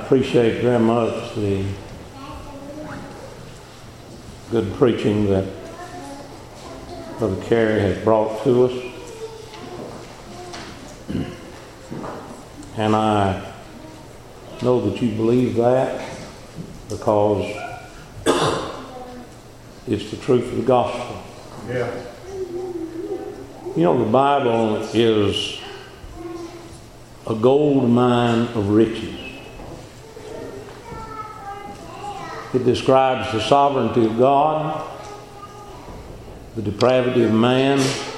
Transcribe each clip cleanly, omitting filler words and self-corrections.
appreciate very much the good preaching that Brother Carey has brought to us. And I know that you believe that because it's the truth of the gospel. Yeah. You know, the Bible is a gold mine of riches. It describes the sovereignty of God, the depravity of man,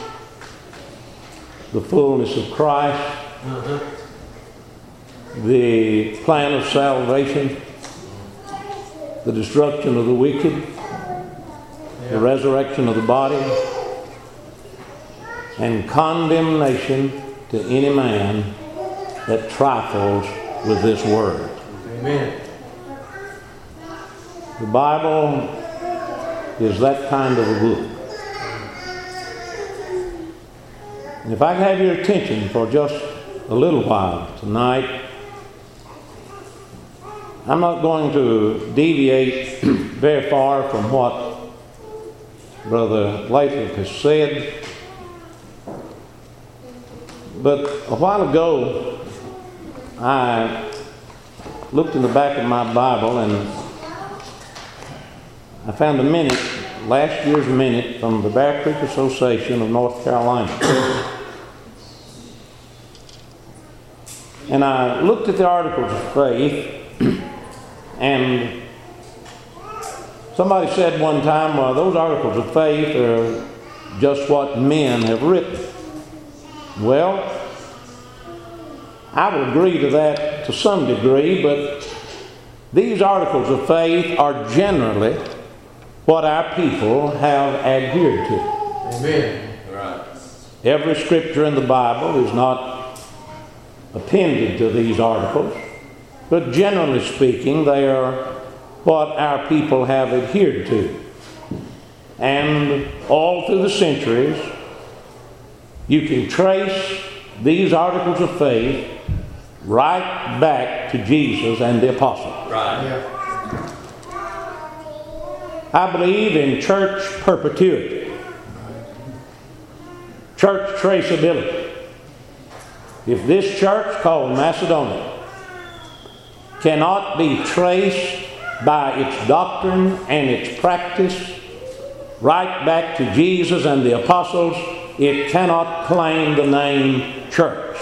the fullness of Christ, the plan of salvation, the destruction of the wicked, the resurrection of the body, and condemnation to any man that trifles with this word. Amen. The Bible is that kind of a book. And if I can have your attention for just a little while tonight, I'm not going to deviate very far from what Brother Lathrop has said. But a while ago, I looked in the back of my Bible and I found a minute, last year's minute, from the Bear Creek Association of North Carolina. And I looked at the Articles of Faith, and somebody said one time, well, those Articles of Faith are just what men have written. Well, I would agree to that to some degree, but these Articles of Faith are generally what our people have adhered to. Amen. Right. Every scripture in the Bible is not appended to these articles, but generally speaking, they are what our people have adhered to. And all through the centuries, you can trace these Articles of Faith right back to Jesus and the apostles. Right. Yeah. I believe in church perpetuity, church traceability. If this church called Macedonia cannot be traced by its doctrine and its practice right back to Jesus and the apostles, it cannot claim the name church.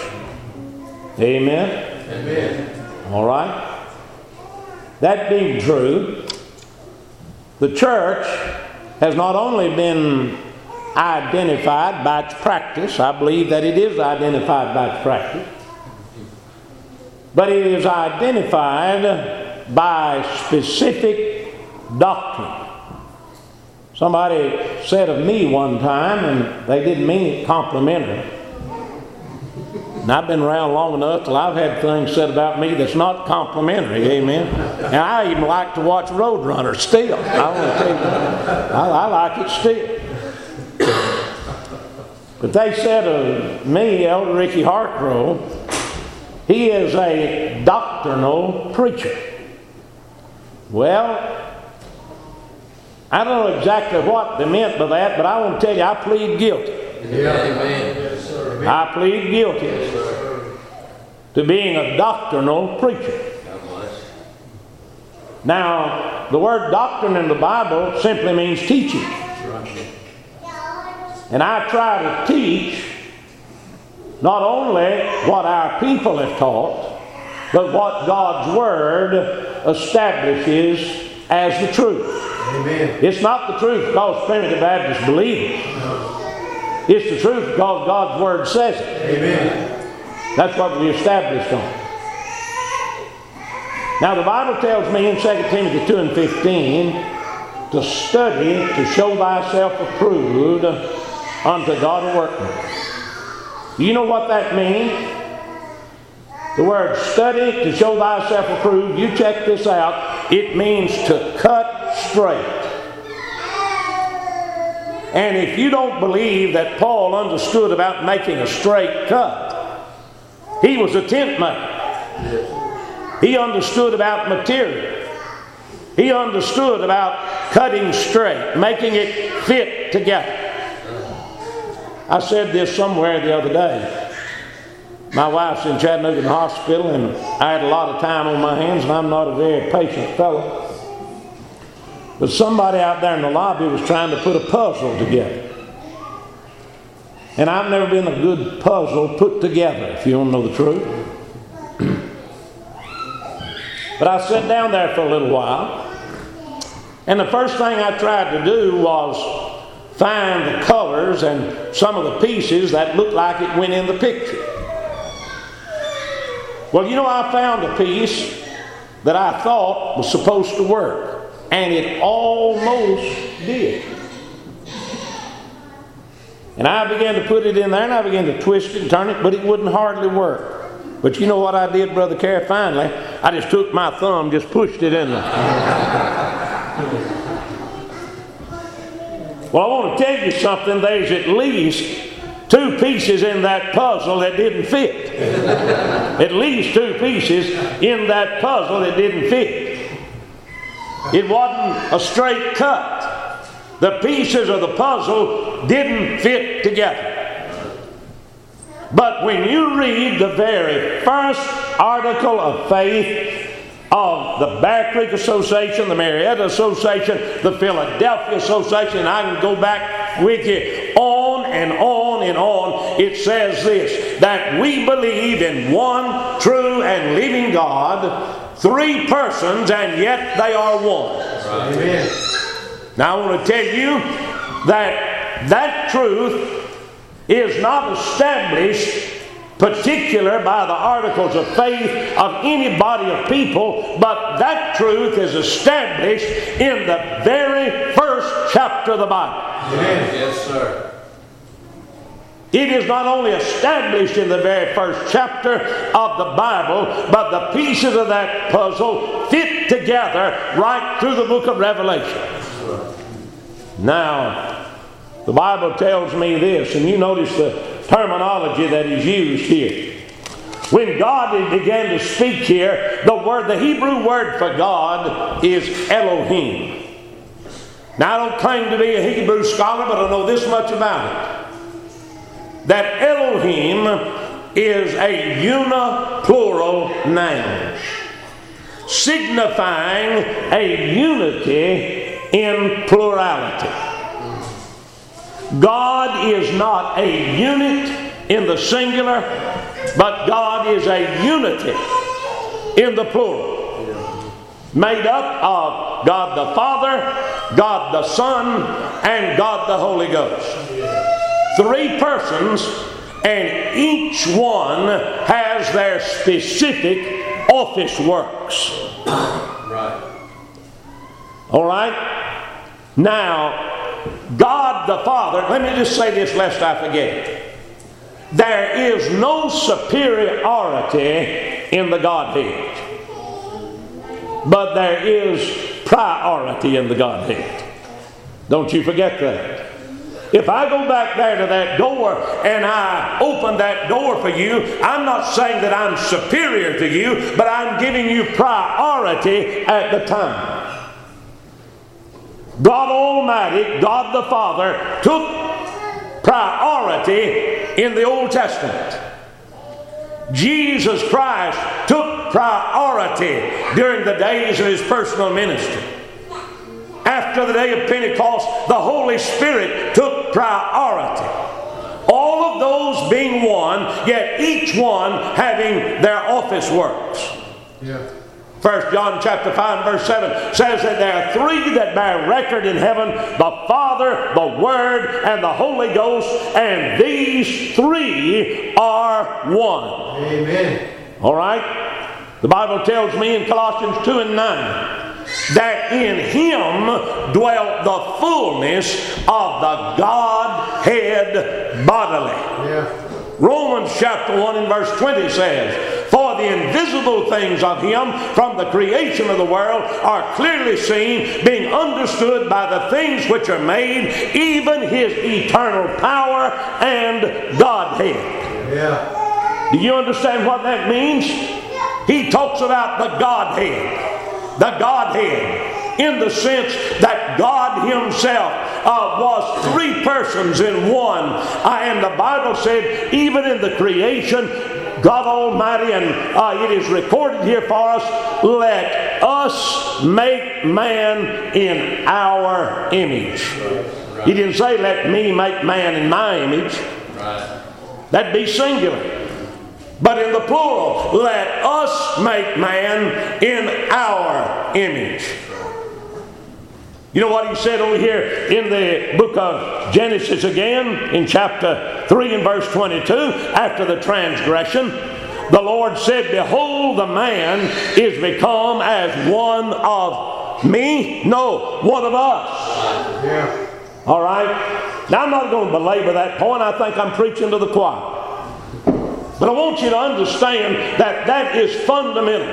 Amen? Amen. All right? That being true, the church has not only been identified by its practice, I believe that it is identified by its practice, but it is identified by specific doctrine. Somebody said of me one time, and they didn't mean it complimentary, and I've been around long enough till I've had things said about me that's not complimentary, amen? And I even like to watch Roadrunner still. I want to tell you, I like it still. But they said of me, Elder Ricky Hartgrove, he is a doctrinal preacher. Well, I don't know exactly what they meant by that, but I want to tell you, I plead guilty. Yeah. Amen. Yes, sir. I plead guilty to being a doctrinal preacher. Now, the word doctrine in the Bible simply means teaching. And I try to teach not only what our people have taught, but what God's Word establishes as the truth. Amen. It's not the truth because Primitive Baptists believe it. It's the truth because God's Word says it. Amen. That's what we established on. Now the Bible tells me in 2 Timothy 2 and 15 to study to show thyself approved unto God a workman. Do you know what that means? The word study to show thyself approved, you check this out, it means to cut straight. And if you don't believe that Paul understood about making a straight cut, he was a tent maker. He understood about material. He understood about cutting straight, making it fit together. I said this somewhere the other day. My wife's in Chattanooga Hospital, and I had a lot of time on my hands, and I'm not a very patient fellow. But somebody out there in the lobby was trying to put a puzzle together. And I've never been a good puzzle put together, if you want to know the truth. But I sat down there for a little while, and the first thing I tried to do was find the colors and some of the pieces that looked like it went in the picture. Well, you know, I found a piece that I thought was supposed to work, and it almost did. And I began to put it in there, and I began to twist it and turn it, but it wouldn't hardly work. But you know what I did, Brother Kerr? Finally, I just took my thumb, just pushed it in there. Well, I want to tell you something. There's at least 2 pieces in that puzzle that didn't fit. At least 2 pieces in that puzzle that didn't fit. It wasn't a straight cut. The pieces of the puzzle didn't fit together. But when you read the very first article of faith of the Bear Creek Association, the Marietta Association, the Philadelphia Association, and I can go back with you on and on and on, it says this, that we believe in one true and living God, 3 persons, and yet they are one. Amen. Now I want to tell you that that truth is not established particular by the articles of faith of any body of people, but that truth is established in the very first chapter of the Bible. Amen. Yes, sir. It is not only established in the very first chapter of the Bible, but the pieces of that puzzle fit together right through the book of Revelation. Now, the Bible tells me this, and you notice the terminology that is used here. When God began to speak here, the Hebrew word for God is Elohim. Now, I don't claim to be a Hebrew scholar, but I know this much about it. That Elohim is a uniplural noun, signifying a unity in plurality. God is not a unit in the singular, but God is a unity in the plural, made up of God the Father, God the Son, and God the Holy Ghost. 3 persons, and each one has their specific office works. Right. All right? Now, God the Father, let me just say this lest I forget it. There is no superiority in the Godhead, but there is priority in the Godhead. Don't you forget that. If I go back there to that door and I open that door for you, I'm not saying that I'm superior to you, but I'm giving you priority at the time. God Almighty, God the Father, took priority in the Old Testament. Jesus Christ took priority during the days of His personal ministry. After the day of Pentecost, the Holy Spirit took priority. All of those being one, yet each one having their office works. Yeah. 1 John chapter 5 verse 7 says that there are 3 that bear record in heaven, the Father, the Word, and the Holy Ghost, and these 3 are one. Amen. All right? The Bible tells me in Colossians 2 and 9 that in Him dwelt the fullness of the Godhead bodily. Yeah. Romans chapter 1 and verse 20 says, for the invisible things of Him from the creation of the world are clearly seen, being understood by the things which are made, even His eternal power and Godhead. Yeah. Do you understand what that means? He talks about the Godhead. The Godhead in the sense that God Himself was three persons in one. And the Bible said even in the creation, God Almighty, and it is recorded here for us, let us make man in our image. He didn't say let me make man in my image. That'd be singular. But in the plural, let us make man in our image. You know what He said over here in the book of Genesis again, in chapter 3 and verse 22, after the transgression, the Lord said, behold, the man is become as one of me. No, one of us. Yeah. All right? Now I'm not going to belabor that point. I think I'm preaching to the choir. But I want you to understand that that is fundamental.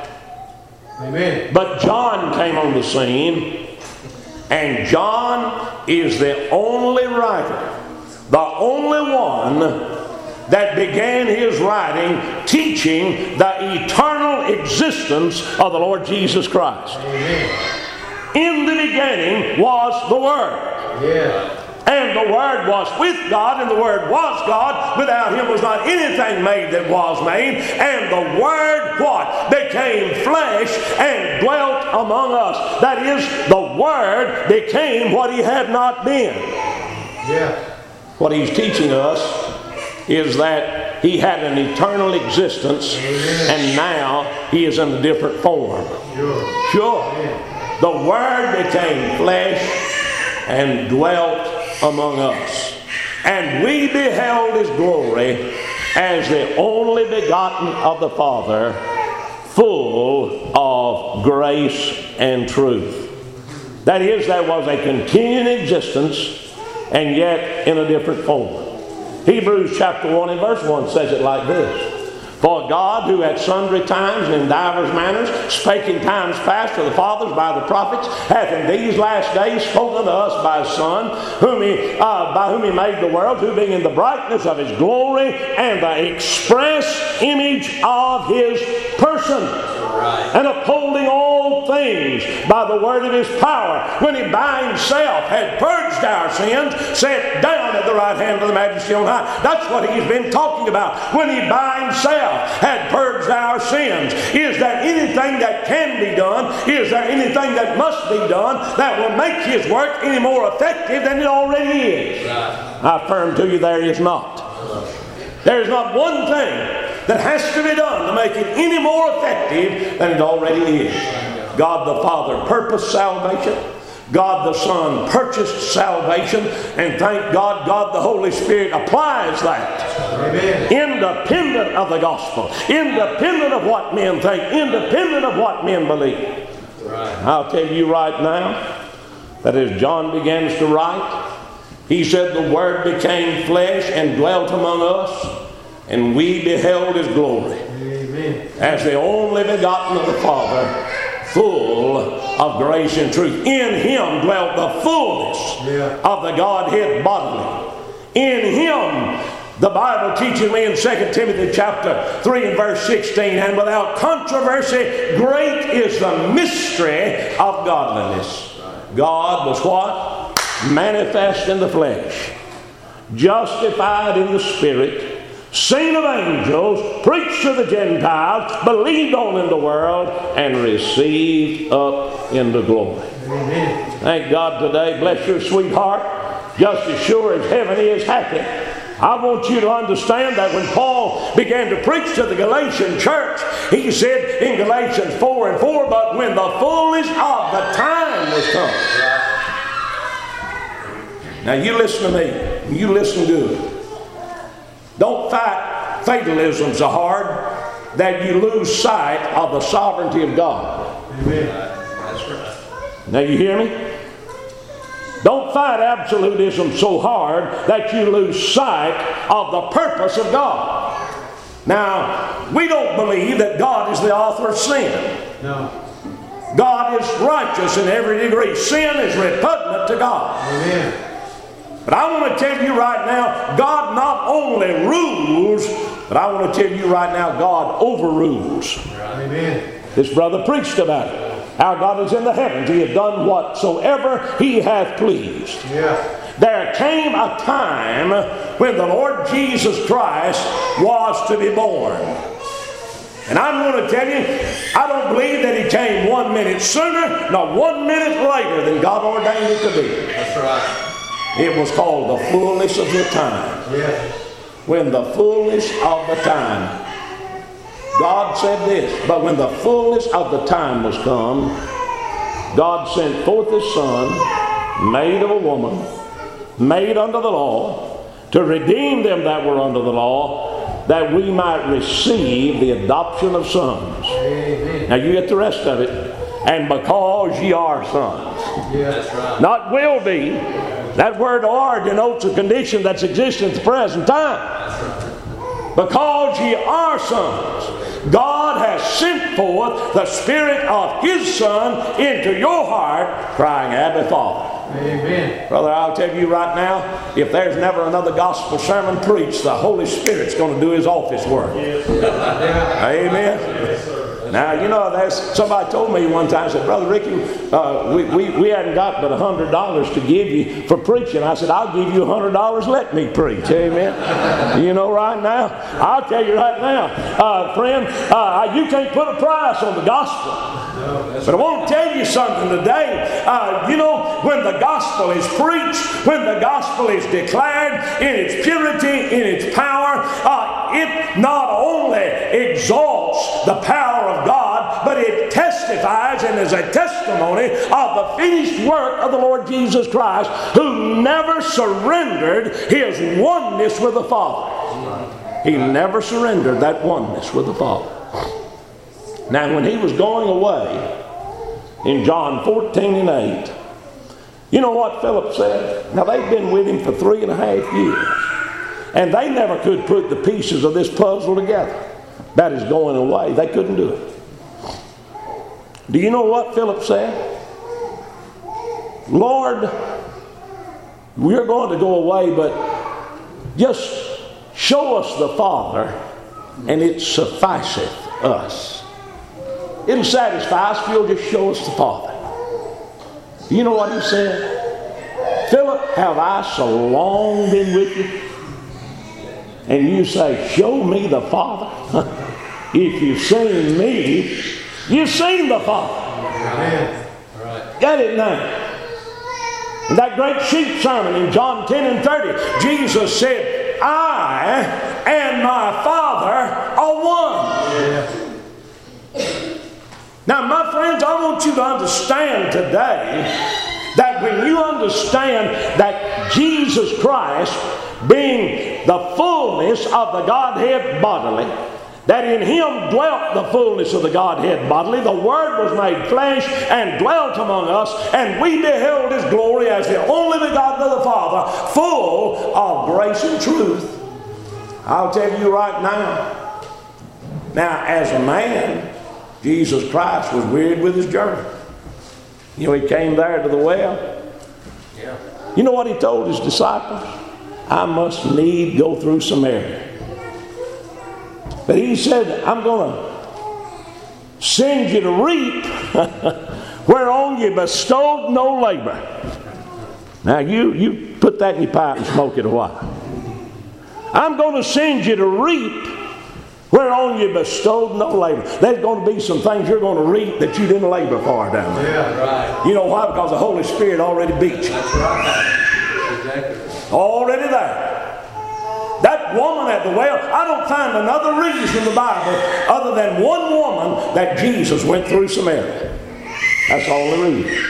Amen. But John came on the scene, and John is the only writer, the only one that began his writing teaching the eternal existence of the Lord Jesus Christ. Amen. In the beginning was the Word. Yeah. And the Word was with God, and the Word was God. Without Him was not anything made that was made. And the Word, what? Became flesh and dwelt among us. That is, the Word became what He had not been. Yeah. What He's teaching us is that He had an eternal existence, and now He is in a different form. Sure. The Word became flesh and dwelt among us. And we beheld His glory as the only begotten of the Father, full of grace and truth. That is, there was a continuing existence, and yet in a different form. Hebrews chapter 1 and verse 1 says it like this. For God, who at sundry times and in divers manners spake in times past to the fathers by the prophets, hath in these last days spoken to us by His Son, by whom He made the world, who being in the brightness of His glory and the express image of His person, and upholding all things by the word of His power, when He by Himself had purged our sins, sat down at the right hand of the Majesty on high. That's what He's been talking about. When He by Himself had purged our sins. Is there anything that can be done? Is there anything that must be done that will make His work any more effective than it already is? I affirm to you there is not. There is not one thing that has to be done to make it any more effective than it already is. God the Father purposed salvation. God the Son purchased salvation, and thank God, God the Holy Spirit applies that. Amen. Independent of the gospel, independent of what men think, independent of what men believe. Right. I'll tell you right now that as John begins to write, he said the Word became flesh and dwelt among us, and we beheld His glory. Amen. As the only begotten of the Father, full of grace and truth. In Him dwelt the fullness of the Godhead bodily. In Him, the Bible teaches me in 2 Timothy chapter 3 and verse 16, and without controversy, great is the mystery of godliness. God was what? Manifest in the flesh, justified in the Spirit, seen of angels, preached to the Gentiles, believed on in the world, and received up into glory. Amen. Thank God today. Bless your sweetheart. Just as sure as heaven is happy. I want you to understand that when Paul began to preach to the Galatian church, he said in Galatians 4 and 4, but when the fullness of the time was come. Now you listen to me. You listen good. Don't fight fatalism so hard that you lose sight of the sovereignty of God. Amen. That's right. Now you hear me? Don't fight absolutism so hard that you lose sight of the purpose of God. Now, we don't believe that God is the author of sin. No. God is righteous in every degree. Sin is repugnant to God. Amen. But I want to tell you right now, God not only rules But I want to tell you right now, God overrules. Amen. This brother preached about it. Our God is in the heavens. He hath done whatsoever He hath pleased. Yeah. There came a time when the Lord Jesus Christ was to be born. And I'm going to tell you, I don't believe that He came 1 minute sooner, nor 1 minute later than God ordained it to be. That's right. It was called the fullness of the time. Yeah. When the fullness of the time. God said this, but when the fullness of the time was come, God sent forth His Son, made of a woman, made under the law, to redeem them that were under the law, that we might receive the adoption of sons. Amen. Now you get the rest of it. And because ye are sons. Yeah. That's right. Not will be. That word "are" denotes a condition that's existing at the present time. Because ye are sons, God has sent forth the Spirit of His Son into your heart, crying, Abba, Father. Amen. Brother, I'll tell you right now, if there's never another gospel sermon preached, the Holy Spirit's going to do His office work. Yeah. Amen. Now, you know, somebody told me one time, said, Brother Ricky, we hadn't got but $100 to give you for preaching. I said, I'll give you $100, let me preach. Amen. You know, right now, I'll tell you right now, friend, you can't put a price on the gospel. But I want to tell you something today. You know, when the gospel is preached, when the gospel is declared in its purity, in its power, it not only exalts the power of God, but it testifies and is a testimony of the finished work of the Lord Jesus Christ, who never surrendered His oneness with the Father. He never surrendered that oneness with the Father. Now, when He was going away in John 14 and 8, you know what Philip said? Now, they'd been with Him for 3.5 years. And they never could put the pieces of this puzzle together. That is going away. They couldn't do it. Do you know what Philip said? Lord, we're going to go away, but just show us the Father, and it sufficeth us. It'll satisfy us if you'll just show us the Father. Do you know what he said? Philip, have I so long been with you? And you say, show me the Father. If you've seen me, you've seen the Father. Amen. Right. Get it now. In that great sheep sermon in John 10 and 30, Jesus said, I and my Father are one. Yeah. Now, my friends, I want you to understand today that when you understand that Jesus Christ, being the fullness of the Godhead bodily, that in Him dwelt the fullness of the Godhead bodily, the Word was made flesh and dwelt among us, and we beheld His glory as the only begotten of the Father, full of grace and truth. I'll tell you right now, as a man, Jesus Christ was wearied with His journey. You know, He came there to the well. Yeah. You know what He told His disciples? I must need go through Samaria. But He said, I'm going to send you to reap whereon you bestowed no labor. Now you put that in your pipe and smoke it a while. I'm going to send you to reap whereon you bestowed no labor. There's going to be some things you're going to reap that you didn't labor for down there. Yeah, right. You know why? Because the Holy Spirit already beat you. That's right. Exactly. Already there. That woman at the well, I don't find another reason in the Bible other than one woman that Jesus went through Samaria. That's all the reason.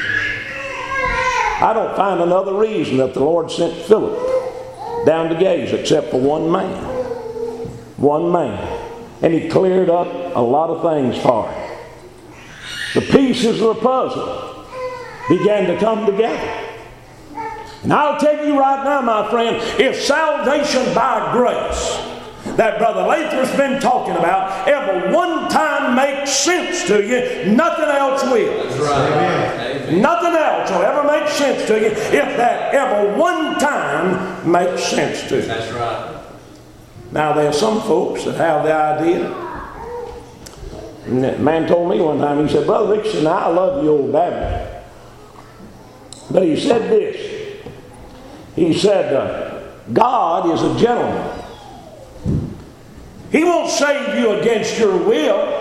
I don't find another reason that the Lord sent Philip down to gaze except for one man. One man. And He cleared up a lot of things for him. The pieces of the puzzle began to come together. And I'll tell you right now, my friend, if salvation by grace that Brother Lathrup's been talking about ever one time makes sense to you, nothing else will. That's right. Amen. Nothing else will ever make sense to you if that ever one time makes sense to you. That's right. Now, there are some folks that have the idea. And that man told me one time, he said, Brother Dixon, I love you, old Baptist. But he said this. He said, God is a gentleman. He won't save you against your will.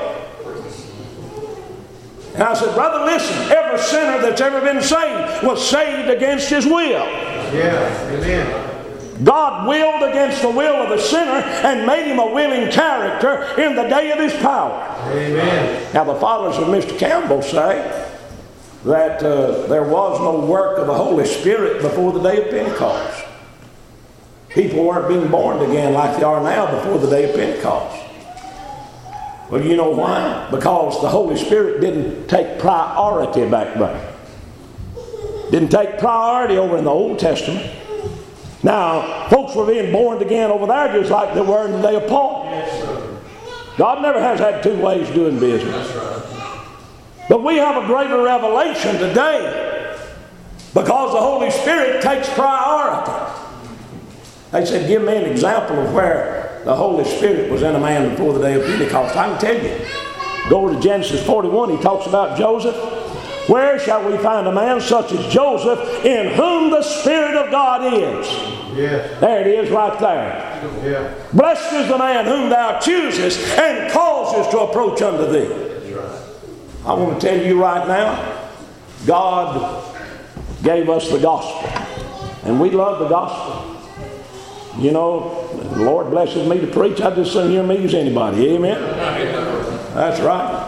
And I said, brother, listen, every sinner that's ever been saved was saved against his will. Yeah, amen. God willed against the will of the sinner and made him a willing character in the day of his power. Amen. Now the fathers of Mr. Campbell say that there was no work of the Holy Spirit before the day of Pentecost. People weren't being born again like they are now before the day of Pentecost. Well, you know why? Because the Holy Spirit didn't take priority back there. Didn't take priority over in the Old Testament. Now, folks were being born again over there just like they were in the day of Paul. God never has had two ways of doing business. But we have a greater revelation today because the Holy Spirit takes priority. They said, give me an example of where the Holy Spirit was in a man before the day of Pentecost. I can tell you. Go to Genesis 41, he talks about Joseph. Where shall we find a man such as Joseph in whom the Spirit of God is? Yes. There it is right there. Yeah. Blessed is the man whom thou choosest and causest to approach unto thee. That's right. I want to tell you right now, God gave us the gospel. And we love the gospel. You know, the Lord blesses me to preach. I just soon hear me as anybody. Amen? That's right.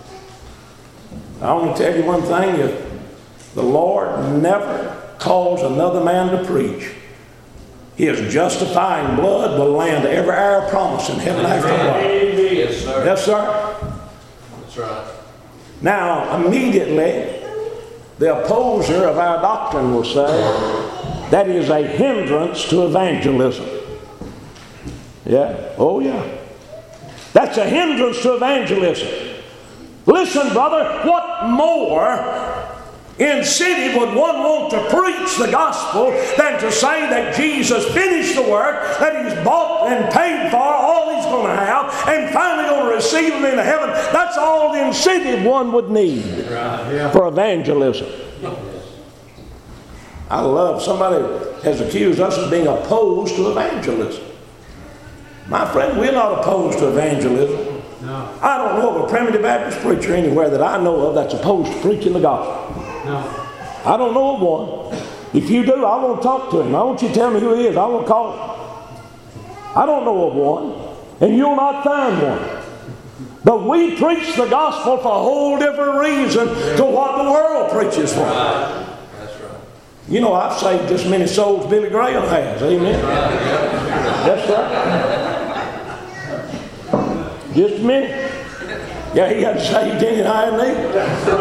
I want to tell you one thing. If the Lord never calls another man to preach, His justifying blood will land every hour promise in heaven after a while. Yes, sir. Yes, sir. That's right. Now, immediately, the opposer of our doctrine will say, that is a hindrance to evangelism. Yeah? Oh, yeah. That's a hindrance to evangelism. Listen, brother, what more in city would one want to preach the gospel than to say that Jesus finished the work, that He's bought and paid for all He's going to have, and finally going to receive Him into heaven? That's all the incentive one would need for evangelism. I love, somebody has accused us of being opposed to evangelism. My friend, we're not opposed to evangelism. No. I don't know of a primitive Baptist preacher anywhere that I know of that's opposed to preaching the gospel. No. I don't know of one. If you do, I want to talk to him. I want you to tell me who he is. I want to call him. I don't know of one. And you'll not find one. But we preach the gospel for a whole different reason to what the world preaches for. That's right. You know, I've saved just as many souls as Billy Graham has. Amen? Yes, sir. Just a minute. Yeah, he hasn't saved any higher than me.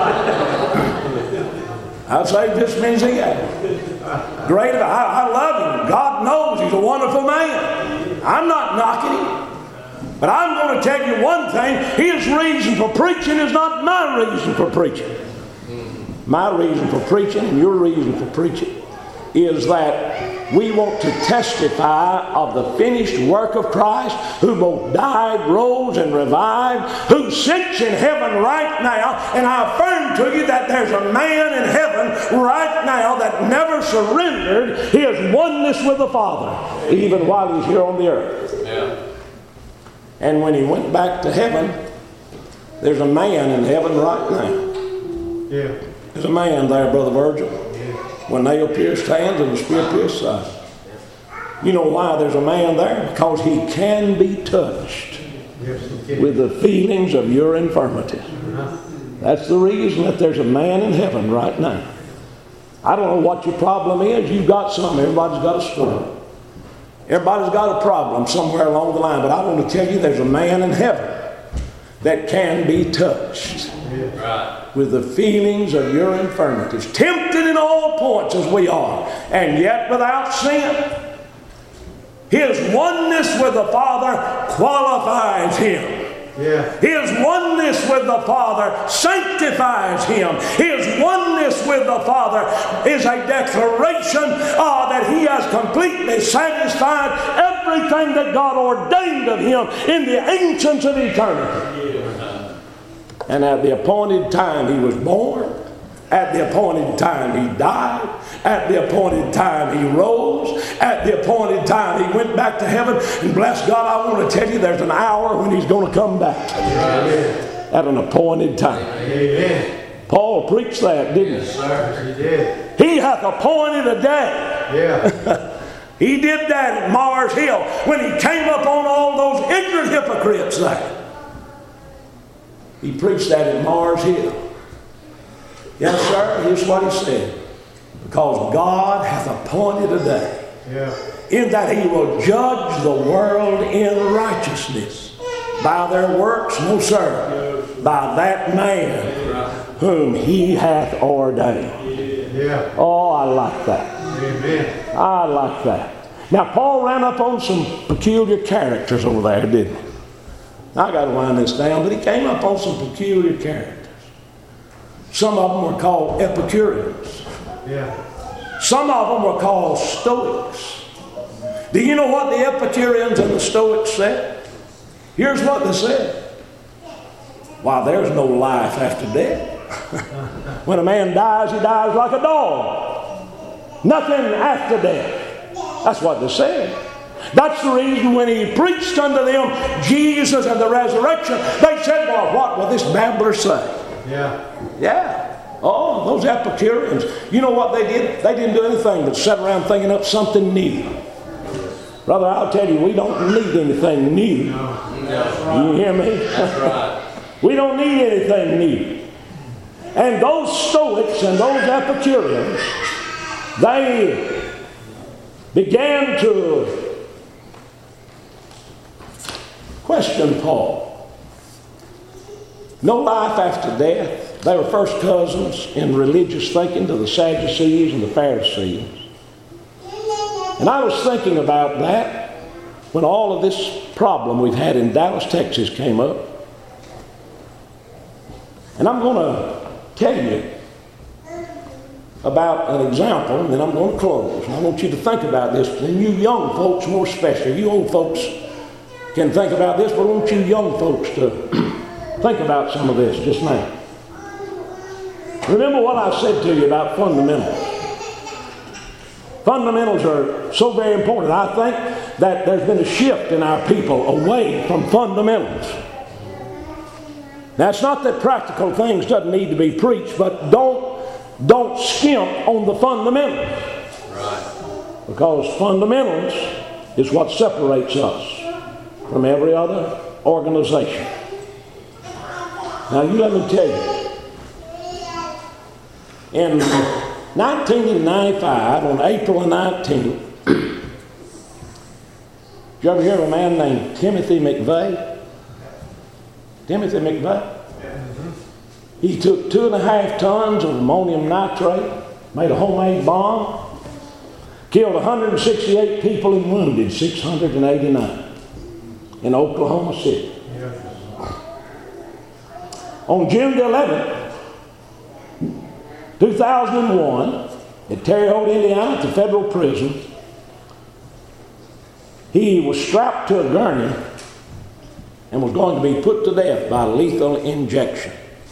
I've saved just as many as he has. Great. I love him. God knows he's a wonderful man. I'm not knocking him. But I'm going to tell you one thing. His reason for preaching is not my reason for preaching. My reason for preaching and your reason for preaching is that we want to testify of the finished work of Christ, who both died, rose, and revived, who sits in heaven right now. And I affirm to you that there's a man in heaven right now that never surrendered his oneness with the Father, even while he's here on the earth. Yeah. And when he went back to heaven, there's a man in heaven right now. Yeah. There's a man there, Brother Virgil. When nail-pierced hands and the spear-pierced side. You know why there's a man there? Because he can be touched with the feelings of your infirmities. That's the reason that there's a man in heaven right now. I don't know what your problem is. You've got something. Everybody's got a story. Everybody's got a problem somewhere along the line. But I want to tell you there's a man in heaven that can be touched with the feelings of your infirmities, tempted in all points as we are, and yet without sin. His oneness with the Father qualifies him. Yeah. His oneness with the Father sanctifies him. His oneness with the Father is a declaration that he has completely satisfied everything that God ordained of him in the ancients of eternity. And at the appointed time he was born. At the appointed time he died. At the appointed time he rose. At the appointed time he went back to heaven. And bless God, I want to tell you there's an hour when he's going to come back. At an appointed time. Amen. Paul preached that, didn't he? Yes, sir. He did. He hath appointed a day. Yeah. He did that at Mars Hill when he came upon all those ignorant hypocrites there. He preached that at Mars Hill. Yes, sir. Here's what he said. Because God hath appointed a day. Yeah. In that he will judge the world in righteousness. By their works, no sir. By that man whom he hath ordained. Yeah. Oh, I like that. Amen. I like that. Now, Paul ran up on some peculiar characters over there, didn't he? I got to line this down, but he came up on some peculiar characters. Some of them were called Epicureans. Yeah. Some of them were called Stoics. Do you know what the Epicureans and the Stoics said? Here's what they said. Why, there's no life after death. When a man dies, he dies like a dog. Nothing after death. That's what they said. That's the reason when he preached unto them Jesus and the resurrection, they said, well, what will this babbler say? Yeah. Yeah. Oh, those Epicureans. You know what they did? They didn't do anything but sit around thinking up something new. Brother, I'll tell you, we don't need anything new. You hear me? That's right. We don't need anything new. And those Stoics and those Epicureans, they began to question Paul. No life after death. They were first cousins in religious thinking to the Sadducees and the Pharisees. And I was thinking about that when all of this problem we've had in Dallas, Texas came up. And I'm going to tell you about an example, and then I'm going to close. And I want you to think about this, and you young folks more especially. You old folks can think about this, but I want you young folks to think about some of this just now. Remember what I said to you about fundamentals. Fundamentals are so very important. I think that there's been a shift in our people away from fundamentals. Now, it's not that practical things doesn't need to be preached, but don't skimp on the fundamentals. Right. Because fundamentals is what separates us from every other organization. Now, you let me tell you. In 1995, on April 19th, did you ever hear of a man named Timothy McVeigh? Timothy McVeigh? He took 2.5 tons of ammonium nitrate, made a homemade bomb, killed 168 people and wounded 689 in Oklahoma City. On June the 11th, 2001, at Terre Haute, Indiana, at the federal prison, he was strapped to a gurney and was going to be put to death by lethal injection.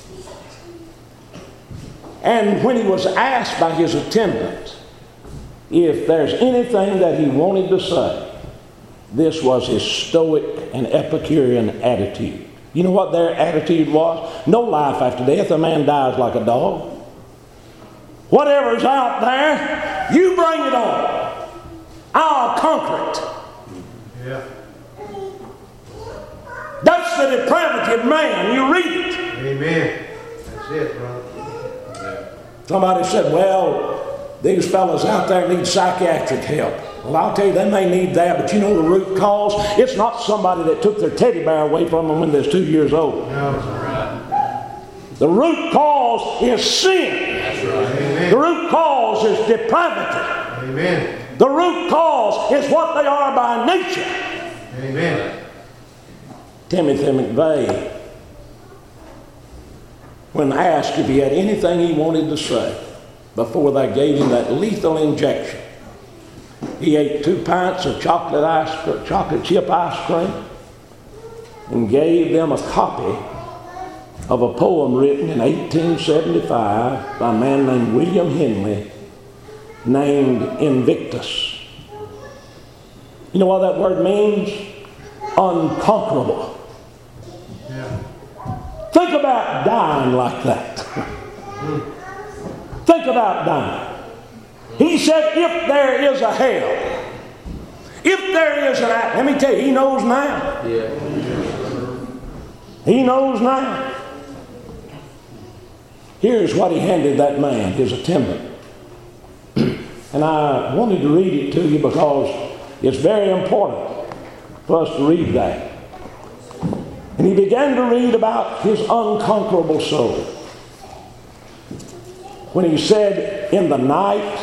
And when he was asked by his attendant if there's anything that he wanted to say, this was his Stoic and Epicurean attitude. You know what their attitude was? No life after death. A man dies like a dog. Whatever's out there, you bring it on. I'll conquer it. Yeah. That's the depravity of man. You read it. Amen. That's it, brother. Somebody said, well, these fellas out there need psychiatric help. Well, I'll tell you, they may need that, but you know the root cause? It's not somebody that took their teddy bear away from them when they was 2 years old. No, that's right. The root cause is sin. That's right. Amen. The root cause is depravity. Amen. The root cause is what they are by nature. Amen. Timothy McVeigh, when asked if he had anything he wanted to say before they gave him that lethal injection, He ate 2 pints of chocolate chip ice cream and gave them a copy of a poem written in 1875 by a man named William Henley named Invictus. You know what that word means? Unconquerable. Yeah. Think about dying like that. Think about dying. He said, if there is a hell, if there is let me tell you, he knows now. Yeah. He knows now. Here's what he handed that man, his attendant. And I wanted to read it to you because it's very important for us to read that. And he began to read about his unconquerable soul. When he said, in the night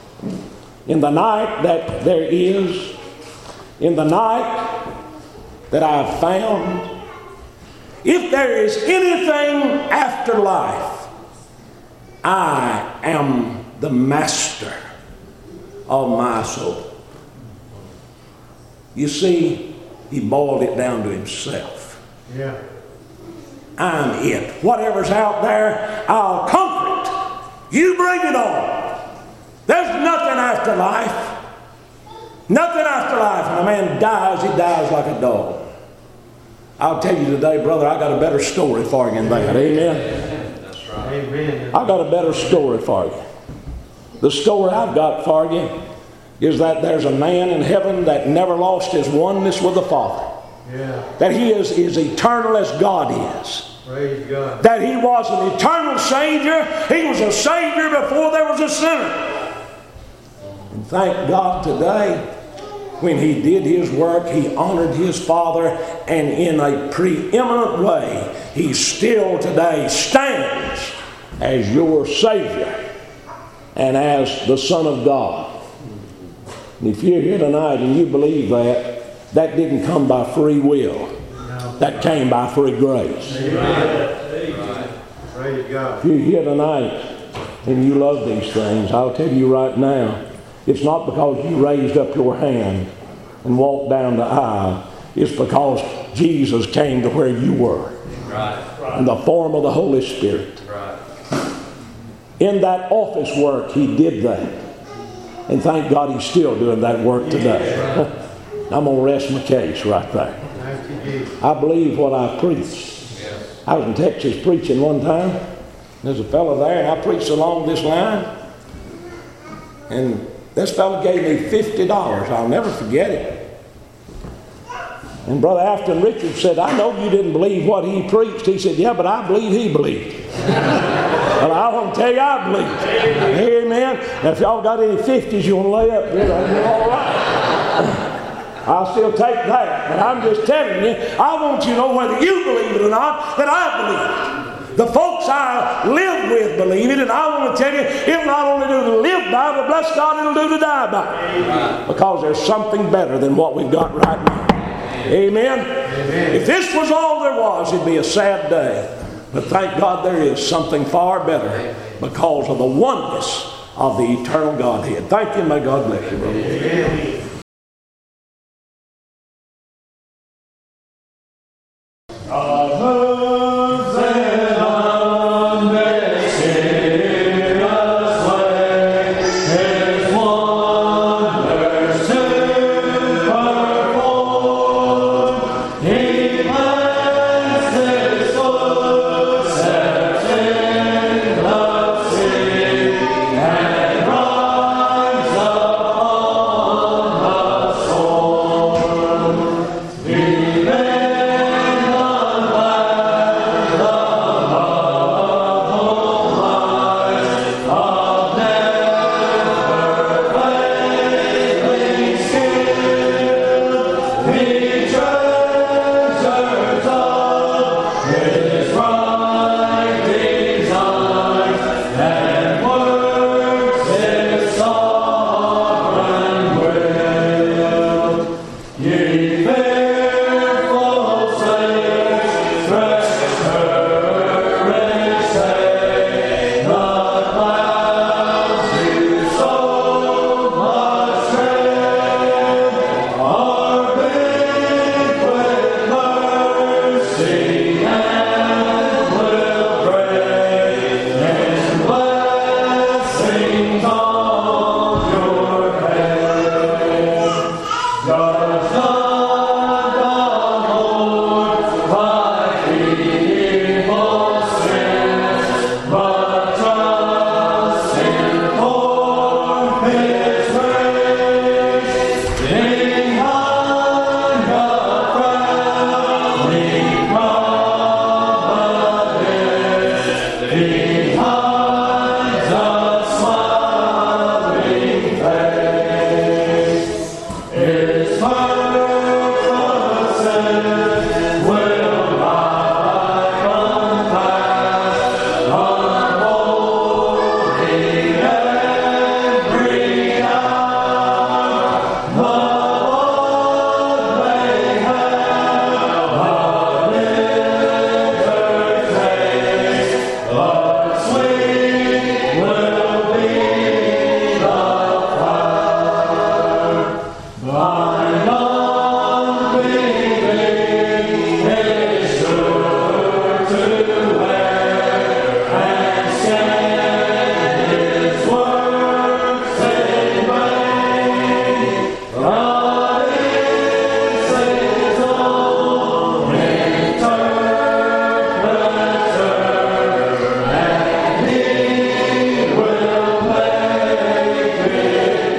that there is, in the night that I've found, if there is anything after life, I am the master of my soul. You see, he boiled it down to himself. Yeah. I'm it. Whatever's out there, I'll conquer it. You bring it on. There's nothing after life. Nothing after life. When a man dies, he dies like a dog. I'll tell you today, brother, I got a better story for you than that. Amen? That's right. Amen. I got a better story for you. The story I've got for you is that there's a man in heaven that never lost his oneness with the Father. Yeah. That he is eternal as God is. Praise God. That he was an eternal Savior. He was a Savior before there was a sinner. And thank God today, when he did his work, he honored his Father, and in a preeminent way, he still today stands as your Savior and as the Son of God. And if you're here tonight and you believe that, that didn't come by free will. No. That came by free grace. Amen. Praise God. If you're here tonight and you love these things, I'll tell you right now, it's not because you raised up your hand and walked down the aisle. It's because Jesus came to where you were. Right. In the form of the Holy Spirit. Right. In that office work, he did that. And thank God he's still doing that work today. I'm going to rest my case right there. Thank you, Jesus. I believe what I preach. Yes. I was in Texas preaching one time. There's a fellow there, and I preached along this line. And this fellow gave me $50. I'll never forget it. And Brother Afton Richards said, I know you didn't believe what he preached. He said, yeah, but I believe he believed. Well, I want to tell you, I believe. Amen. Now, if y'all got any 50s you want to lay up here, you're all right. I'll still take that. But I'm just telling you, I want you to know whether you believe it or not, that I believe it. The folks I live with believe it, and I want to tell you, it'll not only do to live by, but bless God, it'll do to die by. Because there's something better than what we've got right now. Amen? Amen. If this was all there was, it'd be a sad day. But thank God there is something far better because of the oneness of the eternal Godhead. Thank you, and may God bless you, brother. Amen.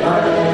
Amen.